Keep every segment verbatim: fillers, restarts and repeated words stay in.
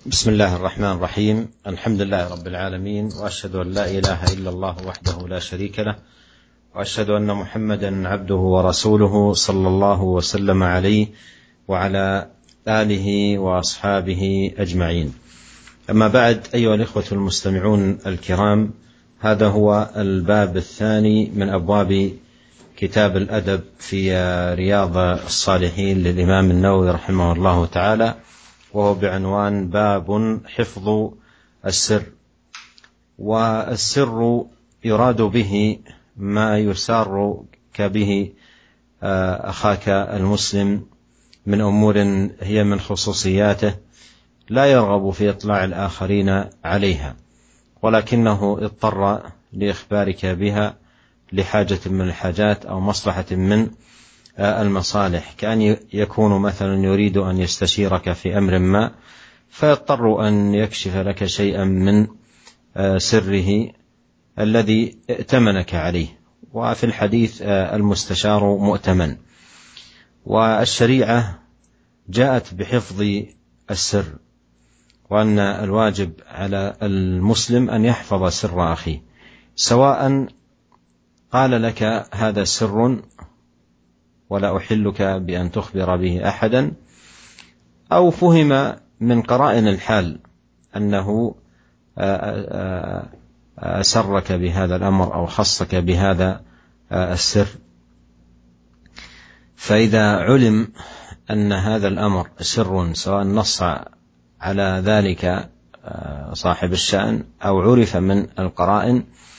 بسم الله الرحمن الرحيم. الحمد لله رب العالمين، وأشهد أن لا إله إلا الله وحده لا شريك له، وأشهد أن محمدا عبده ورسوله صلى الله وسلم عليه وعلى آله وأصحابه أجمعين. أما بعد، أيها الإخوة المستمعون الكرام، هذا هو الباب الثاني من أبواب كتاب الأدب في رياض الصالحين للإمام النووي رحمه الله تعالى، وهو بعنوان باب حفظ السر. والسر يراد به ما يسارك به أخاك المسلم من أمور هي من خصوصياته لا يرغب في إطلاع الآخرين عليها، ولكنه اضطر لإخبارك بها لحاجة من الحاجات أو مصلحة من المصالح، كأن يكون مثلا يريد أن يستشيرك في أمر ما، فيضطر أن يكشف لك شيئا من سره الذي ائتمنك عليه. وفي الحديث المستشار مؤتمن. والشريعة جاءت بحفظ السر، وأن الواجب على المسلم أن يحفظ سر أخيه، سواء قال لك هذا سر ولا أحلك بأن تخبر به أحدا، أو فهم من قرائن الحال أنه أسرك بهذا الأمر أو خصك بهذا السر. فإذا علم أن هذا الأمر سر، سواء نص على ذلك صاحب الشأن أو عرف من القرائن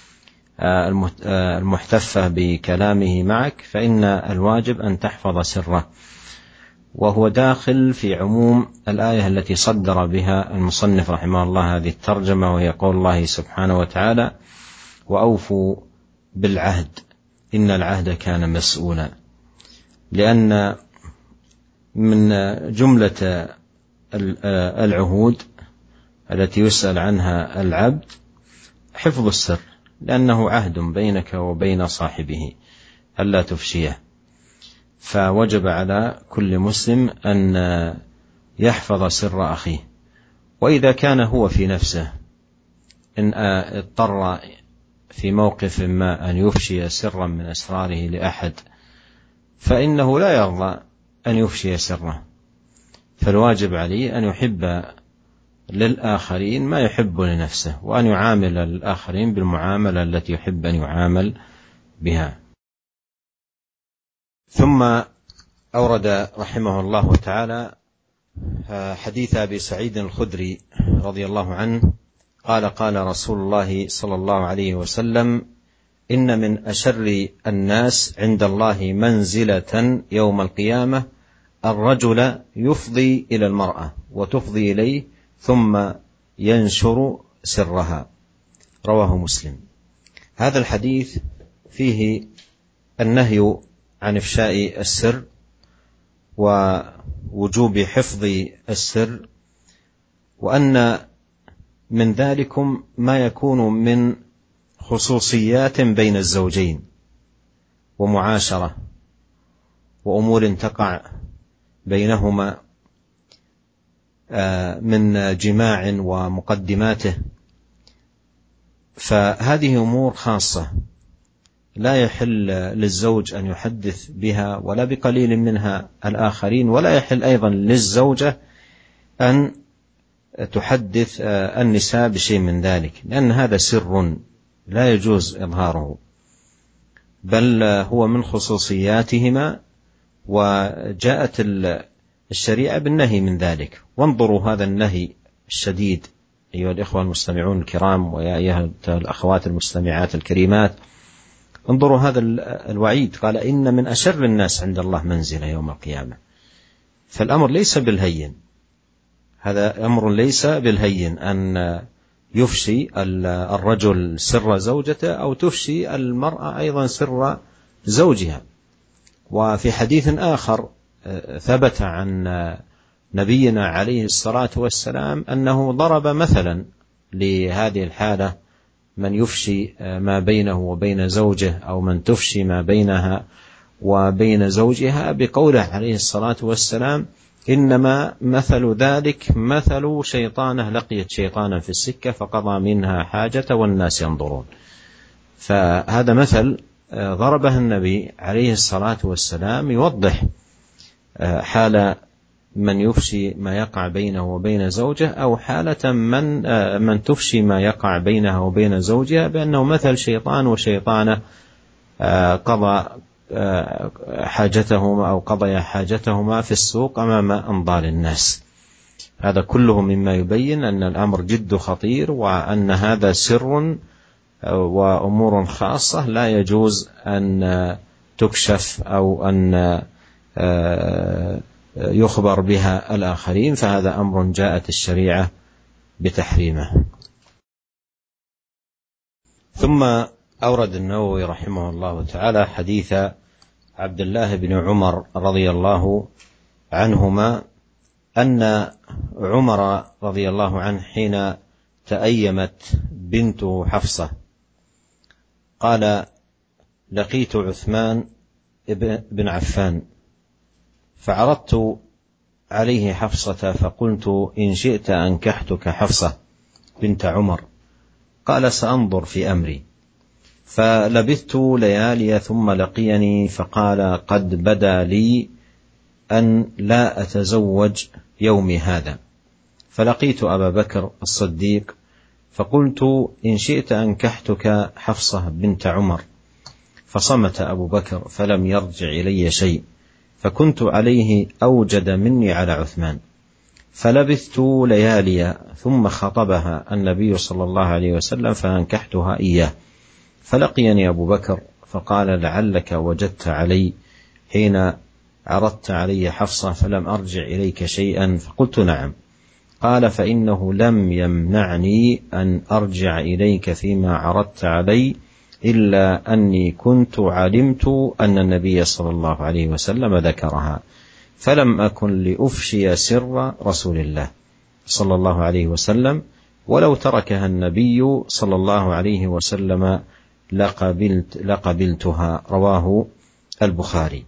المحتفة بكلامه معك، فإن الواجب أن تحفظ سره، وهو داخل في عموم الآية التي صدر بها المصنف رحمه الله هذه الترجمة، وهي قول الله سبحانه وتعالى: وأوفوا بالعهد إن العهد كان مسؤولا. لأن من جملة العهود التي يسأل عنها العبد حفظ السر، لأنه عهد بينك وبين صاحبه ألا تفشيه، فوجب على كل مسلم أن يحفظ سر أخيه. وإذا كان هو في نفسه إن اضطر في موقف ما أن يفشي سرا من أسراره لأحد، فإنه لا يرضى أن يفشي سره، فالواجب عليه أن يحب للآخرين ما يحب لنفسه، وأن يعامل الآخرين بالمعاملة التي يحب أن يعامل بها. ثم أورد رحمه الله تعالى حديث أبي سعيد الخدري رضي الله عنه قال: قال رسول الله صلى الله عليه وسلم: إن من أشر الناس عند الله منزلة يوم القيامة الرجل يفضي إلى المرأة وتفضي إليه ثم ينشر سرها. رواه مسلم. هذا الحديث فيه النهي عن إفشاء السر ووجوب حفظ السر، وأن من ذلكم ما يكون من خصوصيات بين الزوجين ومعاشرة وأمور تقع بينهما من جماع ومقدماته، فهذه أمور خاصة لا يحل للزوج أن يحدث بها ولا بقليل منها الآخرين، ولا يحل أيضا للزوجة أن تحدث النساء بشيء من ذلك، لأن هذا سر لا يجوز إظهاره، بل هو من خصوصياتهما، وجاءت الشريعة بالنهي من ذلك. وانظروا هذا النهي الشديد أيها الإخوة المستمعون الكرام، ويا أيها الأخوات المستمعات الكريمات، انظروا هذا الوعيد، قال: إن من أشر الناس عند الله منزلة يوم القيامة. فالأمر ليس بالهين، هذا أمر ليس بالهين أن يفشي الرجل سر زوجته أو تفشي المرأة أيضا سر زوجها. وفي حديث آخر ثبت عن نبينا عليه الصلاة والسلام أنه ضرب مثلا لهذه الحالة: من يفشي ما بينه وبين زوجه، أو من تفشي ما بينها وبين زوجها، بقوله عليه الصلاة والسلام: إنما مثل ذلك مثل شيطانة لقيت شيطانا في السكة فقضى منها حاجة والناس ينظرون. فهذا مثل ضربه النبي عليه الصلاة والسلام يوضح حال من يفشي ما يقع بينه وبين زوجه، أو حالة من من تفشي ما يقع بينها وبين زوجها، بأنه مثل شيطان وشيطانة قضى حاجتهما أو قضي حاجتهما في السوق أمام أنظار الناس. هذا كله مما يبين أن الأمر جد خطير، وأن هذا سر وأمور خاصة لا يجوز أن تكشف أو أن يخبر بها الآخرين، فهذا أمر جاءت الشريعة بتحريمه. ثم أورد النووي رحمه الله تعالى حديث عبد الله بن عمر رضي الله عنهما أن عمر رضي الله عنه حين تأيمت بنته حفصة قال: لقيت عثمان بن عفان فعرضت عليه حفصة فقلت: إن شئت أنكحتك حفصة بنت عمر. قال: سأنظر في أمري. فلبثت ليالي ثم لقيني فقال: قد بدا لي أن لا أتزوج يومي هذا. فلقيت أبا بكر الصديق فقلت: إن شئت أنكحتك حفصة بنت عمر. فصمت أبو بكر فلم يرجع إلي شيء، فكنت عليه أوجد مني على عثمان. فلبثت ليالي ثم خطبها النبي صلى الله عليه وسلم فأنكحتها إياه. فلقيني أبو بكر فقال: لعلك وجدت علي حين عرضت علي حفصة فلم أرجع إليك شيئا. فقلت: نعم. قال: فإنه لم يمنعني أن أرجع إليك فيما عرضت علي إلا أني كنت علمت أن النبي صلى الله عليه وسلم ذكرها، فلم أكن لأفشي سر رسول الله صلى الله عليه وسلم، ولو تركها النبي صلى الله عليه وسلم لقبلت لقبلتها. رواه البخاري.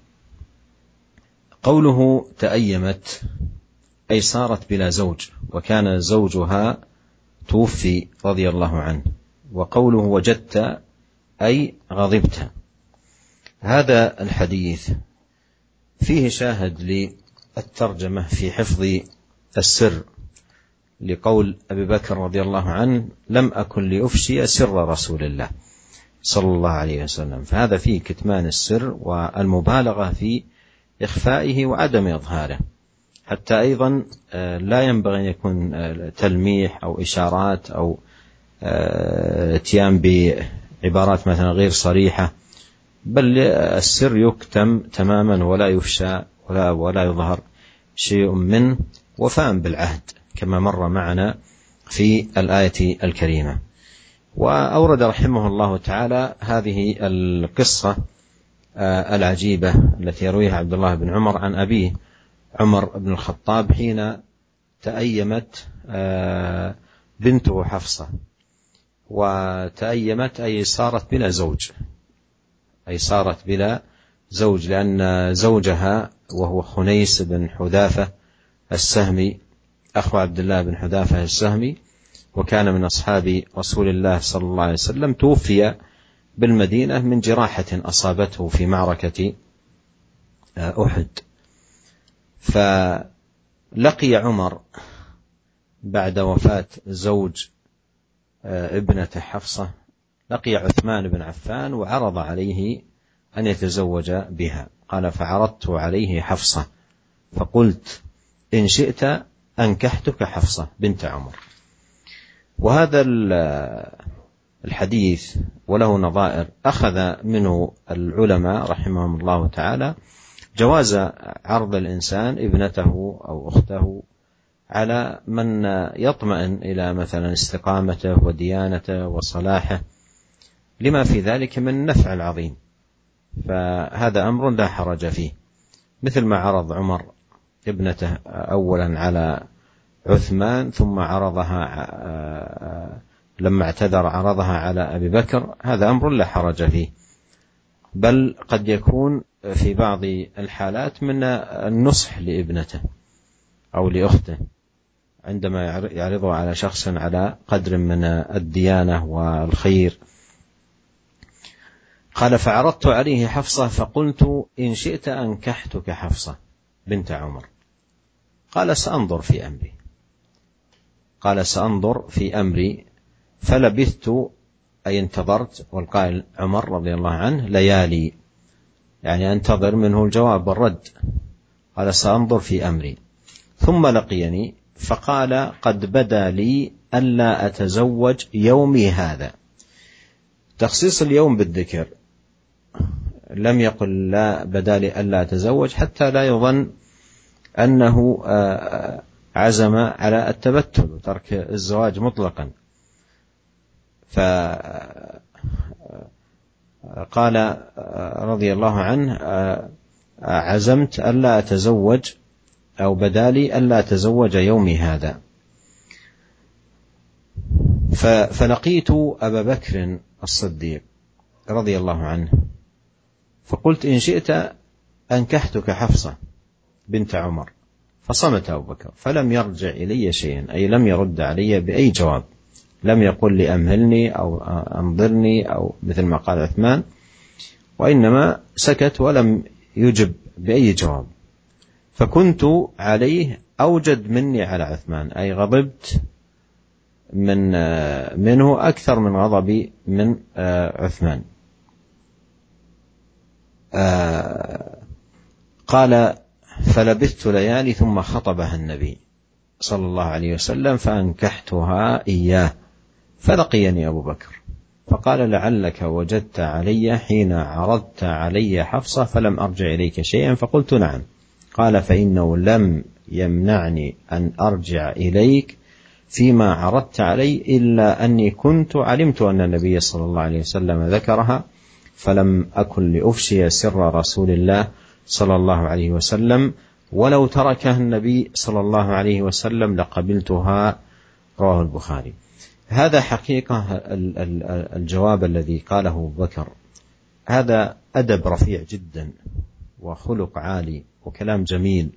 قوله تأيمت أي صارت بلا زوج، وكان زوجها توفي رضي الله عنه. وقوله وجدت أي غضبت. هذا الحديث فيه شاهد للترجمة في حفظ السر، لقول أبي بكر رضي الله عنه: لم أكن لأفشي سر رسول الله صلى الله عليه وسلم. فهذا فيه كتمان السر والمبالغة في إخفائه وعدم إظهاره، حتى أيضا لا ينبغي أن يكون تلميح أو إشارات أو اتيان بعبارات مثلا غير صريحة، بل السر يكتم تماما ولا يفشى ولا, ولا يظهر شيء منه، وفاء بالعهد كما مر معنا في الآية الكريمة. وأورد رحمه الله تعالى هذه القصة العجيبة التي يرويها عبد الله بن عمر عن أبيه عمر بن الخطاب حين تأيمت بنته حفصة. وتأيمت أي صارت بلا زوج، أي صارت بلا زوج، لأن زوجها وهو خنيس بن حذافة السهمي أخو عبد الله بن حذافة السهمي، وكان من أصحاب رسول الله صلى الله عليه وسلم، توفي بالمدينة من جراحة أصابته في معركة أحد. فلقي عمر بعد وفاة زوج ابنة حفصة، لقي عثمان بن عفان وعرض عليه أن يتزوج بها. قال: فعرضت عليه حفصة فقلت: إن شئت أنكحتك حفصة بنت عمر. وهذا الحديث وله نظائر أخذ منه العلماء رحمهم الله تعالى جواز عرض الإنسان ابنته أو أخته على من يطمئن إلى مثلا استقامته وديانته وصلاحه، لما في ذلك من النفع العظيم، فهذا أمر لا حرج فيه، مثل ما عرض عمر ابنته أولا على عثمان ثم عرضها لما اعتذر عرضها على أبي بكر. هذا أمر لا حرج فيه، بل قد يكون في بعض الحالات من النصح لابنته أو لأخته عندما يعرضه على شخص على قدر من الديانة والخير. قال فعرضت عليه حفصة فقلت إن شئت أنكحتك حفصة بنت عمر. قال سأنظر في أمري قال سأنظر في أمري فلبثت أي انتظرت، والقائل عمر رضي الله عنه ليالي، يعني أنتظر منه الجواب والرد. قال سأنظر في أمري ثم لقيني فقال قد بدا لي ألا أتزوج يومي هذا. تخصيص اليوم بالذكر، لم يقل لا بدا لي ألا أتزوج حتى لا يظن أنه عزم على التبتل وترك الزواج مطلقا. فقال رضي الله عنه عزمت ألا أتزوج أو بدالي ألا أتزوج يومي هذا. فلقيت أبا بكر الصديق رضي الله عنه فقلت إن شئت أنكحتك حفصة بنت عمر. فصمت أبو بكر فلم يرجع إلي شيئا، أي لم يرد علي بأي جواب، لم يقل لي أمهلني أو أنظرني أو مثل ما قال عثمان، وإنما سكت ولم يجب بأي جواب. فكنت عليه أوجد مني على عثمان، أي غضبت من منه أكثر من غضبي من عثمان. قال فلبثت ليالي ثم خطبها النبي صلى الله عليه وسلم فأنكحتها إياه. فلقيني أبو بكر فقال لعلك وجدت علي حين عرضت علي حفصة فلم أرجع إليك شيئا. فقلت نعم. قال فإنه لم يمنعني أن أرجع إليك فيما عرضت علي إلا أني كنت علمت أن النبي صلى الله عليه وسلم ذكرها فلم أكن لأفشي سر رسول الله صلى الله عليه وسلم، ولو تركها النبي صلى الله عليه وسلم لقبلتها. رواه البخاري. هذا حقيقة الجواب الذي قاله أبو بكر هذا أدب رفيع جدا وخلق عالي وكلام جميل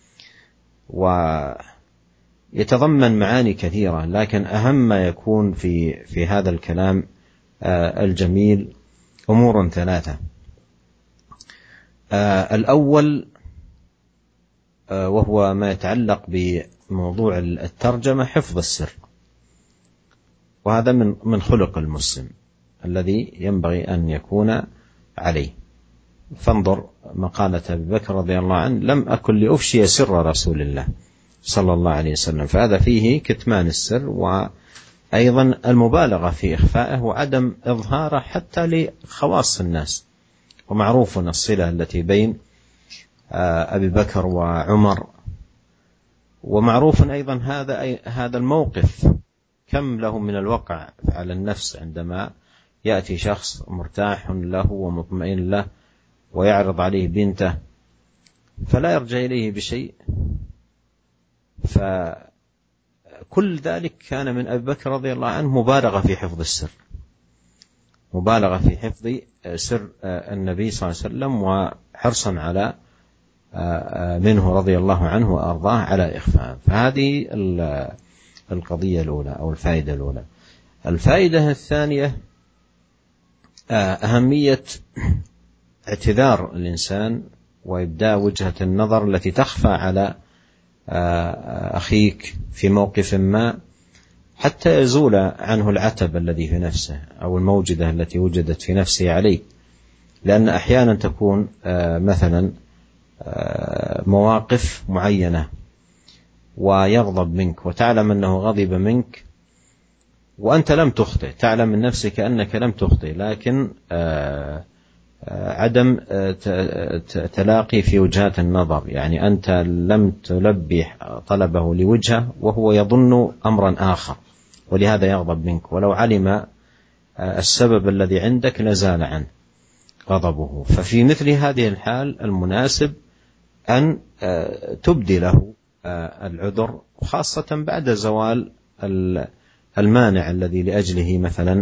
ويتضمن معاني كثيرة، لكن أهم ما يكون في في هذا الكلام الجميل أمور ثلاثة. الأول وهو ما يتعلق بموضوع الترجمة حفظ السر، وهذا من من خلق المسلم الذي ينبغي أن يكون عليه. فانظر مقالة أبي بكر رضي الله عنه لم أكن لأفشي سر رسول الله صلى الله عليه وسلم، فهذا فيه كتمان السر وأيضا المبالغة في إخفائه وعدم إظهاره حتى لخواص الناس. ومعروف الصلة التي بين أبي بكر وعمر، ومعروف أيضا هذا هذا الموقف كم له من الوقع على النفس عندما يأتي شخص مرتاح له ومطمئن له ويعرض عليه بنته فلا يرجع إليه بشيء. فكل ذلك كان من أبي بكر رضي الله عنه مبالغة في حفظ السر، مبالغة في حفظ سر النبي صلى الله عليه وسلم وحرصا على منه رضي الله عنه وأرضاه على إخفاء. فهذه القضية الأولى أو الفائدة الأولى. الفائدة الثانية أهمية اعتذار الإنسان وإبداء وجهة النظر التي تخفى على أخيك في موقف ما حتى يزول عنه العتب الذي في نفسه أو الموجدة التي وجدت في نفسه عليه. لأن أحيانا تكون مثلا مواقف معينة ويغضب منك وتعلم أنه غضب منك وأنت لم تخطئ، تعلم من نفسك أنك لم تخطئ، لكن عدم تلاقي في وجهات النظر، يعني أنت لم تلبي طلبه لوجهه وهو يظن أمرا آخر ولهذا يغضب منك، ولو علم السبب الذي عندك لزال عنه غضبه. ففي مثل هذه الحال المناسب أن تبدي له العذر، خاصة بعد زوال المانع الذي لأجله مثلا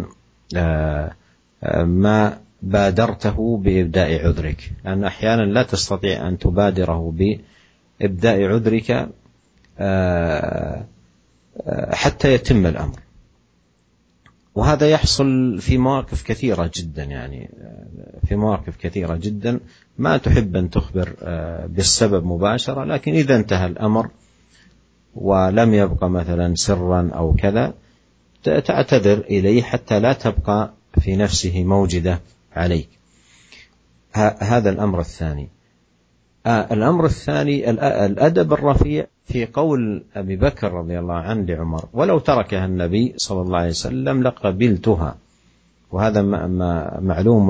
ما بادرته بإبداء عذرك، لأن أحيانا لا تستطيع أن تبادره بإبداء عذرك حتى يتم الأمر. وهذا يحصل في مواقف كثيرة جدا، يعني في مواقف كثيرة جدا ما تحب أن تخبر بالسبب مباشرة، لكن إذا انتهى الأمر ولم يبقى مثلا سرا أو كذا تعتذر إليه حتى لا تبقى في نفسه موجدة عليك. هذا الأمر الثاني. الأمر الثاني الأدب الرفيع في قول أبي بكر رضي الله عنه لعمر: ولو تركها النبي صلى الله عليه وسلم لقبلتها. وهذا معلوم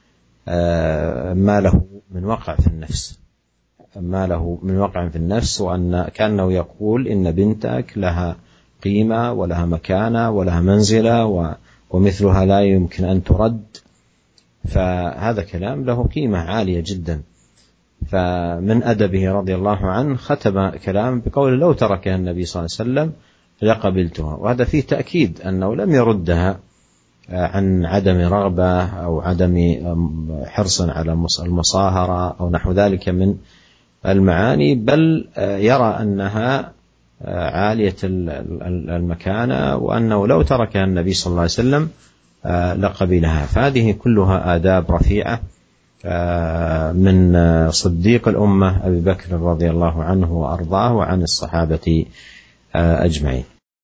ما له من وقع في النفس، ما له من وقع في النفس، وأن كأنه يقول إن بنتك لها قيمة ولها مكانة ولها منزلة ومثلها لا يمكن أن ترد. فهذا كلام له قيمة عالية جدا. فمن أدبه رضي الله عنه ختم كلام بقول: لو تركها النبي صلى الله عليه وسلم لقبلتها. وهذا فيه تأكيد أنه لم يردها عن عدم رغبة أو عدم حرص على المصاهرة أو نحو ذلك من المعاني، بل يرى أنها عالية المكانة، وأنه لو تركها النبي صلى الله عليه وسلم لقبلها. فهذه كلها آداب رفيعة من صديق الأمة أبي بكر رضي الله عنه وأرضاه وعن الصحابة أجمعين.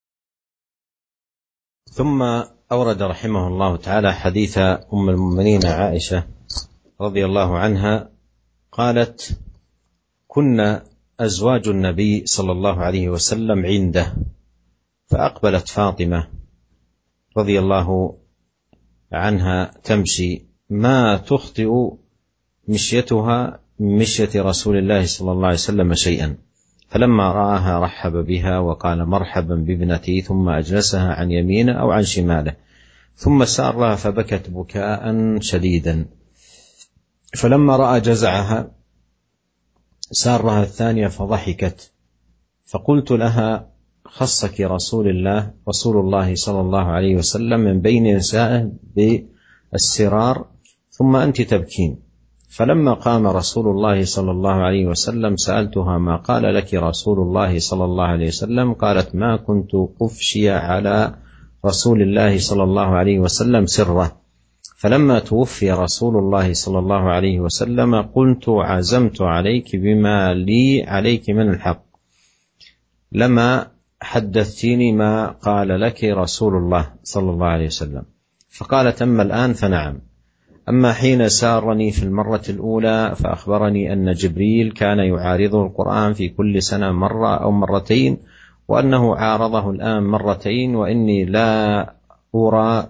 ثم أورد رحمه الله تعالى حديث أم المؤمنين عائشة رضي الله عنها قالت: كنا أزواج النبي صلى الله عليه وسلم عنده، فأقبلت فاطمة رضي الله عنها تمشي ما تخطئ مشيتها مشية رسول الله صلى الله عليه وسلم شيئا، فلما رآها رحب بها وقال: مرحبا بابنتي، ثم أجلسها عن يمينه أو عن شماله، ثم سارها فبكت بكاء شديدا. فلما رأى جزعها سارها الثانية فضحكت، فقلت لها: خصك رسول الله رسول الله صلى الله عليه وسلم من بين نسائه بالسرار، ثم أنت تبكين. فلما قام رسول الله صلى الله عليه وسلم سألتها: ما قال لك رسول الله صلى الله عليه وسلم؟ قالت: ما كنت أفشي على رسول الله صلى الله عليه وسلم سره، فلما توفي رسول الله صلى الله عليه وسلم قلت: عزمت عليك بما لي عليك من الحق، لما حدثتيني ما قال لك رسول الله صلى الله عليه وسلم. فقالت: أما الآن فنعم، أما حين سارني في المرة الأولى فأخبرني أن جبريل كان يعارضه القرآن في كل سنة مرة أو مرتين، وأنه عارضه الآن مرتين، وإني لا أرى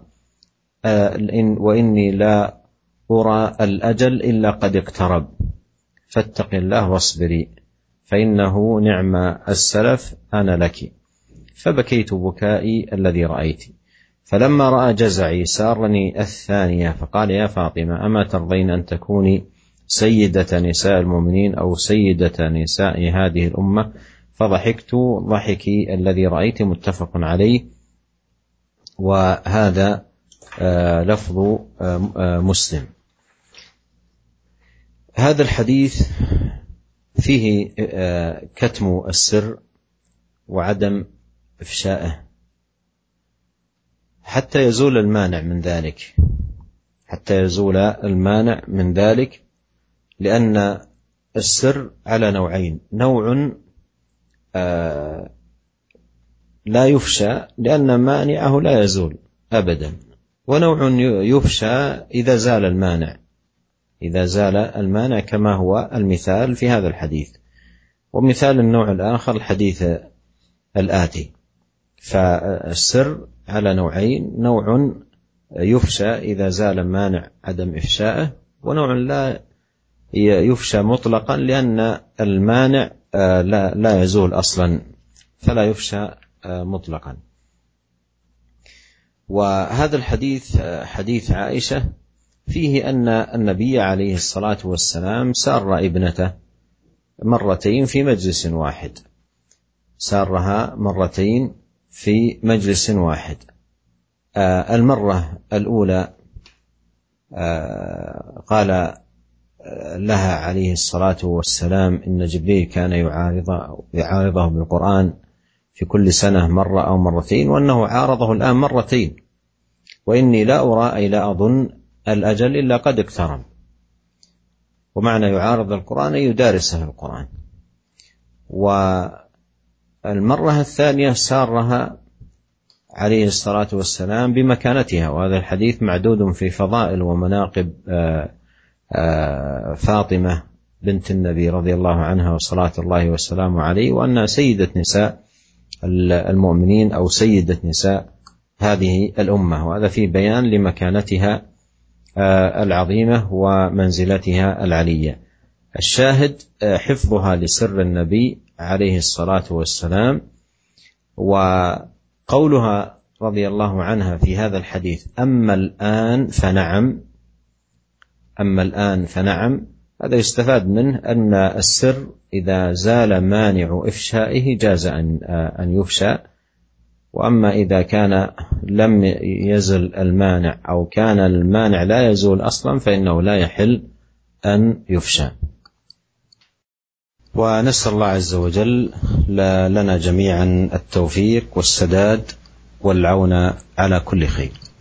وإني لا أرى الأجل إلا قد اقترب، فاتق الله واصبري، فإنه نعم السلف أنا لك. فبكيت بكائي الذي رأيت. فلما رأى جزعي سارني الثانية فقال: يا فاطمة، أما ترضين أن تكوني سيدة نساء المؤمنين أو سيدة نساء هذه الأمة؟ فضحكت ضحكي الذي رأيت، متفق عليه. وهذا لفظ مسلم. هذا الحديث فيه كتم السر وعدم إفشائه حتى يزول المانع من ذلك، حتى يزول المانع من ذلك لأن السر على نوعين: نوع لا يفشى لأن مانعه لا يزول أبدا، ونوع يفشى إذا زال المانع، إذا زال المانع كما هو المثال في هذا الحديث. ومثال النوع الآخر الحديث الآتي. فالسر على نوعين: نوع يفشى إذا زال مانع عدم إفشائه، ونوع لا يفشى مطلقا لأن المانع لا, لا يزول أصلا فلا يفشى مطلقا. وهذا الحديث حديث عائشة فيه أن النبي عليه الصلاة والسلام سار ابنته مرتين في مجلس واحد، سارها مرتين في مجلس واحد. المرة الأولى قال لها عليه الصلاة والسلام إن جبريل كان يعارضه, يعارضه بالقرآن في كل سنة مرة أو مرتين، وأنه عارضه الآن مرتين، وإني لا أرى أي لا أظن الأجل إلا قد اقترب. ومعنى يعارض القرآن يدارسه القرآن. والمرة الثانية سارها عليه الصلاة والسلام بمكانتها، وهذا الحديث معدود في فضائل ومناقب فاطمة بنت النبي رضي الله عنها وصلاة الله والسلام عليه، وأنها سيدة نساء المؤمنين أو سيدة نساء هذه الأمة، وهذا فيه بيان لمكانتها العظيمة ومنزلتها العلية. الشاهد حفظها لسر النبي عليه الصلاة والسلام. وقولها رضي الله عنها في هذا الحديث أما الآن فنعم، أما الآن فنعم، هذا يستفاد منه أن السر إذا زال مانع إفشائه جاز أن يفشى، وأما إذا كان لم يزل المانع أو كان المانع لا يزول أصلا فإنه لا يحل أن يفشى. ونسأل الله عز وجل لنا جميعا التوفيق والسداد والعون على كل خير.